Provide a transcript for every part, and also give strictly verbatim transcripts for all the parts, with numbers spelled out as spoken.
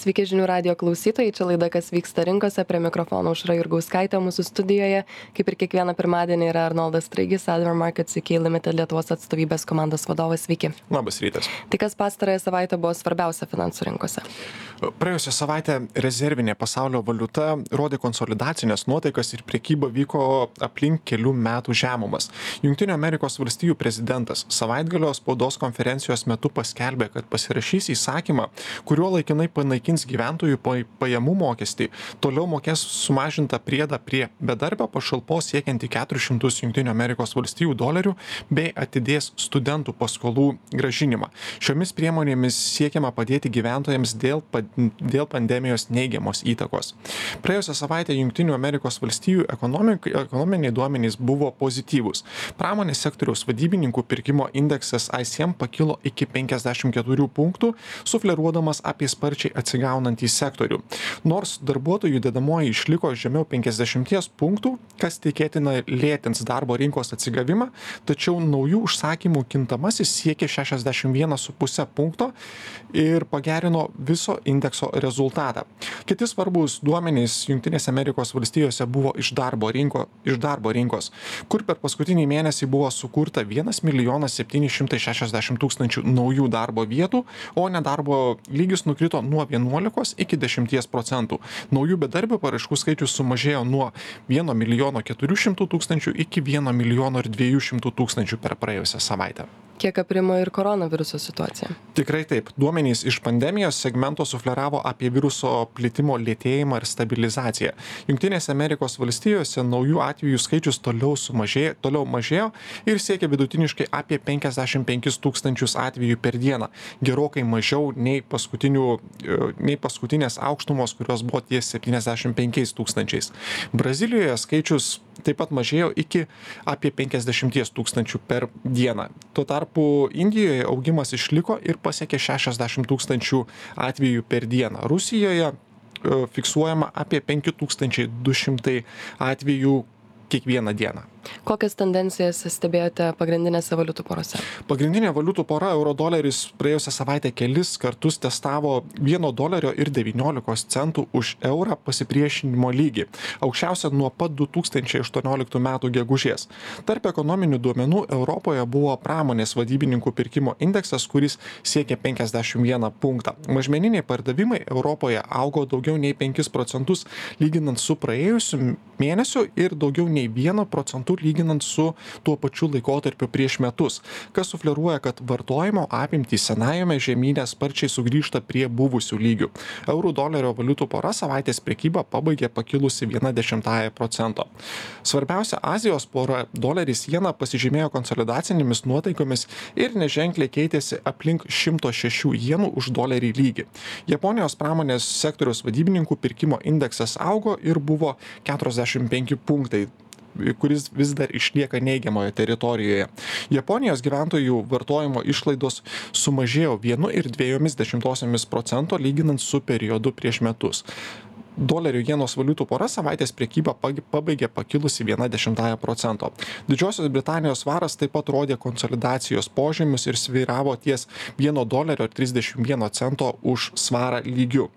Sveiki žinių radijo klausytojai, čia laida Kas vyksta rinkose, prie mikrofono Aušra Jurgauskaitė, mūsų studijoje, kaip ir kiekvieną pirmadienį, yra Arnoldas Straigis, Adver Markets U K Limited Lietuvos atstovybės komandos vadovas. Sveiki. Labas rytas. Tai kas pastarąją savaitę buvo svarbiausia finansų rinkose? Praėjusią savaitę rezervinė pasaulio valiuta rodė konsolidacinės nuotaikas ir prekyba vyko aplink kelių metų žemumas. Jungtinių Amerikos valstijų prezidentas savaitgalio spaudos konferencijos metu paskelbė, kad pasirašys įsakymą, kuriuo laikinai panaikins gyventojų pajamų mokestį, toliau mokės sumažintą priedą prie bedarbio pašalpos siekiantį keturis šimtus Jungtinių Amerikos valstijų dolerių bei atidės studentų paskolų grąžinimą. Šiomis priemonėmis siekiama padėti gyventojams dėl, dėl pandemijos neigiamos įtakos. Praėjusią savaitę Jungtinių Amerikos valstijų ekonominiai duomenys buvo pozityvūs. Pramonės sektoriaus vadybininkų pirkimo indeksas I C M pakilo iki penkiasdešimt keturių punktų, sufleruodamas apie sparčiai atsigaunantį sektorių. Nors darbuotojų dedamoji išliko žemiau penkiasdešimties punktų, kas tikėtina lėtins darbo rinkos atsigavimą, tačiau naujų užsakymų kintamasis siekė šešiasdešimt vieną su puse punkto ir pagerino viso indekso rezultatą. Kiti svarbus duomenys Jungtinėse Amerikos valstijose buvo iš darbo, rinko, iš darbo rinkos, kur per paskutinį mėnesį buvo sukurta vienas milijonas septyni šimtai šešiasdešimt tūkstančių naujų darbo vietų, o nedarbo lygis nukrito nuo vienuolikos iki dešimties procentų. Naujų bedarbių paraiškų skaičius sumažėjo nuo vieno milijono keturių šimtų tūkstančių iki vieno milijono ir dviejų šimtų tūkstančių per praėjusią savaitę. Kiek aprimo ir koronaviruso situacija? Tikrai taip. Duomenys iš pandemijos segmento sufleravo apie viruso plitimo lėtėjimą ir stabilizaciją. Jungtinėse Amerikos valstijose naujų atvejų skaičius toliau sumažėjo, toliau mažėjo ir siekia vidutiniškai apie penkiasdešimt penkis tūkstančius atvejų per dieną. Gerokai mažiau nei, nei paskutinės aukštumos, kurios buvo ties septyniasdešimt penkiais tūkstančiais. Brazilijoje skaičius taip pat mažėjo iki apie penkiasdešimties tūkstančių per dieną. Tuo tarpu Indijoje augimas išliko ir pasiekė šešiasdešimt tūkstančių atvejų per dieną. Rusijoje fiksuojama apie penki tūkstančiai du šimtai atvejų kiekvieną dieną. Kokias tendencijas stebėjote pagrindinėse valiutų porose? Pagrindinė valiutų pora euro-doleris praėjusią savaitę kelis kartus testavo vieno dolerio ir devyniolikos centų už eurą pasipriešinimo lygį, aukščiausia nuo pat du tūkstančiai aštuonioliktų metų gegužės. Tarp ekonominių duomenų Europoje buvo pramonės vadybininkų pirkimo indeksas, kuris siekė penkiasdešimt vieną punktą. Mažmeniniai pardavimai Europoje augo daugiau nei penkis procentus lyginant su praėjusiu mėnesiu ir daugiau nei vienu procentu lyginant su tuo pačiu laikotarpiu prieš metus, kas sufleruoja, kad vartojimo apimtys senajame žemyne sparčiai sugrįžta prie buvusių lygių. Eurų dolerio valiutų pora savaitės prekybą pabaigė pakilusi viena dešimtąja procento. Svarbiausia Azijos pora doleris jena pasižymėjo konsolidacinėmis nuotaikomis ir neženkliai keitėsi aplink šimto šešių jenų už dolerį lygį. Japonijos pramonės sektoriaus vadybininkų pirkimo indeksas augo ir buvo keturiasdešimt penki punktai, kuris vis dar išlieka neigiamoje teritorijoje. Japonijos gyventojų vartojimo išlaidos sumažėjo vienu ir dviejomis dešimtosiomis procento lyginant su periodu prieš metus. Dolerių jenos valiutų pora savaitės prekybą pabaigė pakilusi viena dešimtąja procento. Didžiosios Britanijos svaras taip pat rodė konsolidacijos požymius ir svyravo ties vieno dolerio ir trisdešimt vieno cento už svarą lygiu.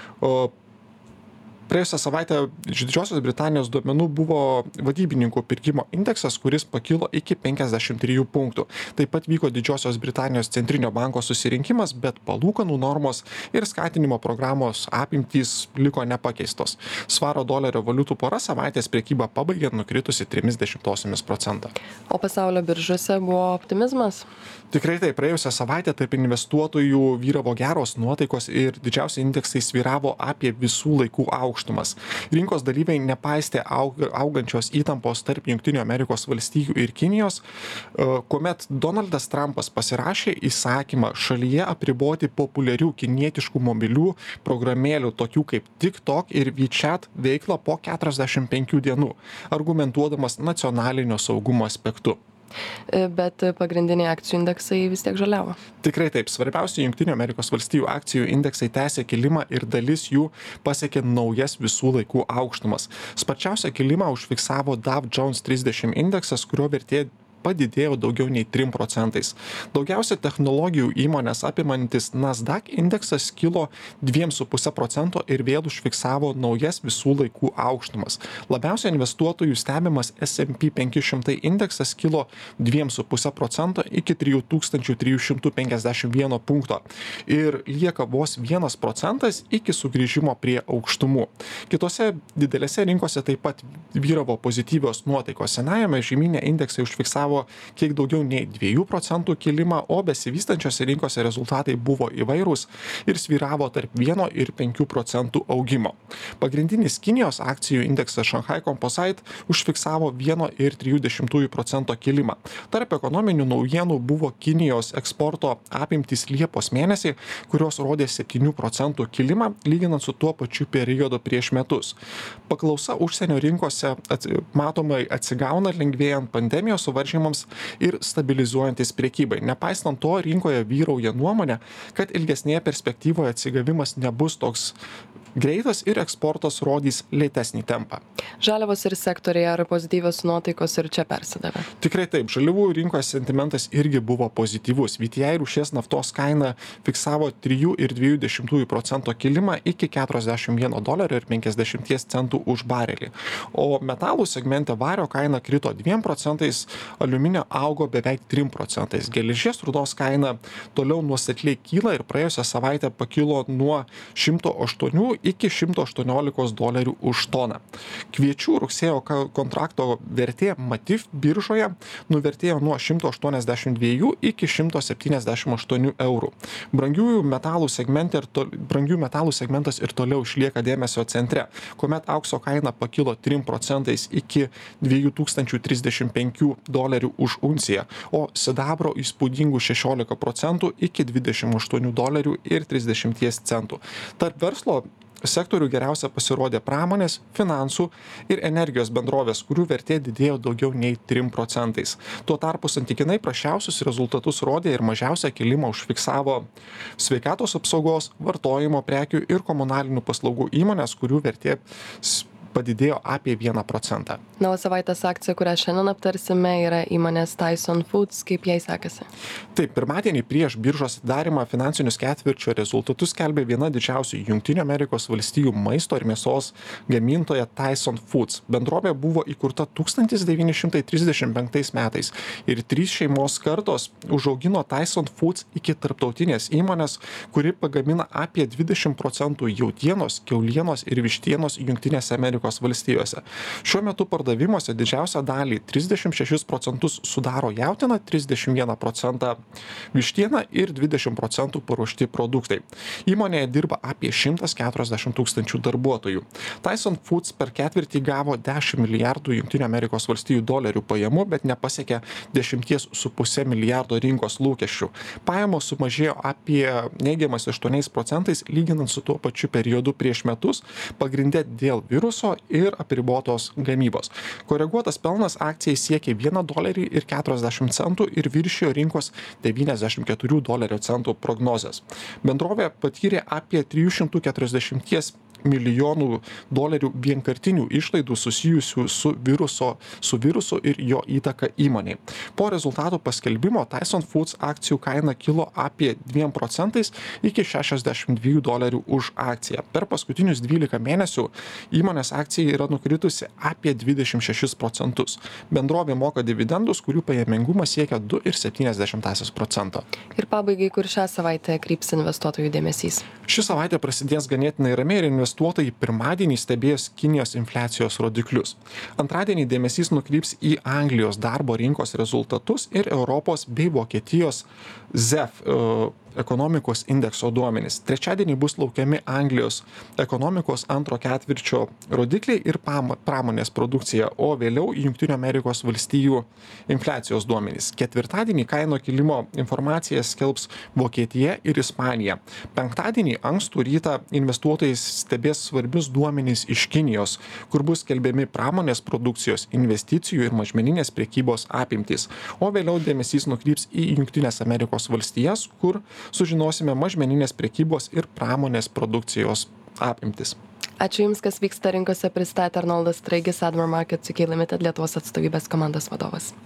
O praėjusią savaitę iš Didžiosios Britanijos duomenų buvo vadybininkų pirkimo indeksas, kuris pakilo iki penkiasdešimt trijų punktų. Taip pat vyko Didžiosios Britanijos centrinio banko susirinkimas, bet palūkanų normos ir skatinimo programos apimtys liko nepakeistos. Svaro dolerio valiutų pora savaitės prekybą pabaigė nukritusi trimis dešimtosiomis procento. O pasaulio biržose buvo optimizmas? Tikrai tai praėjusią savaitę tarp investuotojų vyravo geros nuotaikos ir didžiausi indeksai svyravo apie visų laikų aukštumas. Rinkos dalyviai nepaistė aug, augančios įtampos tarp Jungtinių Amerikos valstijų ir Kinijos, kuomet Donaldas Trumpas pasirašė įsakymą šalyje apriboti populiarių kinietiškų mobilių programėlių, tokių kaip TikTok ir WeChat veiklą po keturiasdešimt penkių dienų, argumentuodamas nacionalinio saugumo aspektu. Bet pagrindiniai akcijų indeksai vis tiek žaliavo. Tikrai taip. Svarbiausi Jungtinių Amerikos valstijų akcijų indeksai tęsė kilimą ir dalis jų pasiekė naujas visų laikų aukštumas. Sparčiausią kilimą užfiksavo Dow Jones trisdešimt indeksas, kurio vertė padidėjo daugiau nei trim procentais. Daugiausia technologijų įmonės apimantis Nasdaq indeksas kilo dviem su puse procento ir vėl užfiksavo naujas visų laikų aukštumas. Labiausiai investuotojų stebimas S and P penki šimtai indeksas kilo dviem su puse procento iki trijų tūkstančių trijų šimtų penkiasdešimt vieno punkto ir lieka vos vienas procentas iki sugrįžimo prie aukštumų. Kitose didelėse rinkose taip pat vyravo pozityvios nuotaikos. Senajame žemyne indeksai užfiksavo kiek daugiau nei dviejų procentų kilimą, o besivystančiose rinkose rezultatai buvo įvairūs ir svyravo tarp vieno ir penkių procentų augimo. Pagrindinis Kinijos akcijų indeksas Shanghai Composite užfiksavo vieno ir trijų dešimtųjų procento kilimą. Tarp ekonominių naujienų buvo Kinijos eksporto apimtys Liepos mėnesį, kurios rodė septynių procentų kilimą, lyginant su tuo pačiu periodu prieš metus. Paklausa užsienio rinkose ats matomai atsigauna lengvėjant pandemijos suvaržymams ir stabilizuojantis priekybai. Nepaisant to, rinkoje vyrauja nuomonė, kad ilgesnėje perspektyvoje atsigavimas nebus toks greitas ir eksportas rodys lėtesnį tempą. Žaliavos ir sektoriai, ar pozityvios nuotaikos ir čia persidavė? Tikrai taip, žaliavų rinkos sentimentas irgi buvo pozityvus. V T I rūšies naftos kaina fiksavo trijų ir dviejų dešimtųjų procento kilimą iki keturiasdešimt vieno dolerio ir penkiasdešimties centų už barelį. O metalų segmente vario kaina krito dviem procentais, aliuminio augo beveik trim procentais. Geležies rūdos kaina toliau nuosekliai kyla ir praėjusią savaitę pakilo nuo šimto aštuonių iki šimto aštuoniolikos dolerių už toną. Kviečių rugsėjo kontrakto vertė Matif biržoje nuvertėjo nuo šimto aštuoniasdešimt dviejų iki šimto septyniasdešimt aštuonių eurų. Brangiųjų metalų segmente ir to, brangių metalų segmentas ir toliau išlieka dėmesio centre, kuomet aukso kaina pakilo trim procentais iki dviejų tūkstančių trisdešimt penkių dolerių už unciją, o sidabro įspūdingų šešiolika procentų iki dvidešimt aštuonių dolerių ir trisdešimties centų. Tarp verslo sektorių geriausia pasirodė pramonės, finansų ir energijos bendrovės, kurių vertė didėjo daugiau nei trim procentais. Tuo tarpu santykinai prasčiausius rezultatus rodė ir mažiausią kilimą užfiksavo sveikatos apsaugos, vartojimo prekių ir komunalinių paslaugų įmonės, kurių vertė padidėjo apie vieną procentą. Na, o savaitės akcija, kurią šiandien aptarsime, yra įmonės Tyson Foods. Kaip jai sekasi? Taip, pirmadienį prieš biržos atidarymą finansinius ketvirčio rezultatus skelbė viena didžiausių Jungtinių Amerikos valstijų maisto ir mėsos gamintoja Tyson Foods. Bendrovė buvo įkurta tūkstantis devyni šimtai trisdešimt penktais metais ir trys šeimos kartos užaugino Tyson Foods iki tarptautinės įmonės, kuri pagamina apie dvidešimt procentų jautienos, kiaulienos ir vištienos Jungtinėse Amerikos valstijose. Šiuo metu pardavimuose didžiausią dalį trisdešimt šešis procentus sudaro jautiena, trisdešimt vieną procentą vištiena ir dvidešimt procentų paruošti produktai. Įmonėje dirba apie šimtas keturiasdešimt tūkstančių darbuotojų. Tyson Foods per ketvirtį gavo dešimt milijardų Jungtinių Amerikos valstijų dolerių pajamų, bet nepasiekė dešimties su puse milijardo rinkos lūkesčių. Pajamos sumažėjo apie neigiamas aštuoniais procentais lyginant su tuo pačiu periodu prieš metus, pagrinde dėl viruso ir apribotos gamybos. Koreguotas pelnas akcijai siekė vieną dolerį ir keturiasdešimt centų ir viršijo rinkos devyniasdešimt keturių dolerių centų prognozes. Bendrovė patyrė apie trijų šimtų keturiasdešimties milijonų dolerių vienkartinių išlaidų susijusių su viruso, su virusu ir jo įtaka įmonei. Po rezultatų paskelbimo Tyson Foods akcijų kaina kilo apie dviem procentais iki šešiasdešimt dviejų dolerių už akciją. Per paskutinius dvylika mėnesių įmonės akcija yra nukritusi apie dvidešimt šešis procentus. Bendrovė moka dividendus, kurių pajamingumas siekia du ir septynias dešimtąsias procento. Ir pabaigai, kur šią savaitę kryps investuotojų dėmesys? Ši savaitė prasidės ganėtinai ramiai ir investuotojai pirmadienį stebės Kinijos infliacijos rodiklius. Antradienį dėmesys nukryps į Anglijos darbo rinkos rezultatus ir Europos bei Vokietijos Z E F ekonomikos indekso duomenys. Trečiadienį bus laukiami Anglijos ekonomikos antro ketvirčio rodikliai ir pramonės produkcija, o vėliau Jungtinių Amerikos valstijų infliacijos duomenys. Ketvirtadienį kainų kilimo informaciją skelbs Vokietija ir Ispanija. Penktadienį ankstų rytą investuotojai stebės svarbius duomenys iš Kinijos, kur bus skelbiami pramonės produkcijos, investicijų ir mažmeninės prekybos apimtys. O vėliau dėmesys nukryps į Jungtinės Amerikos valstijas, kur sužinosime mažmeninės prekybos ir pramonės produkcijos apimtis. Ačiū Jums, kas vyksta rinkose, pristatė Arnoldas Straigis, Adver Markets U K Limited Lietuvos atstovybės komandos vadovas.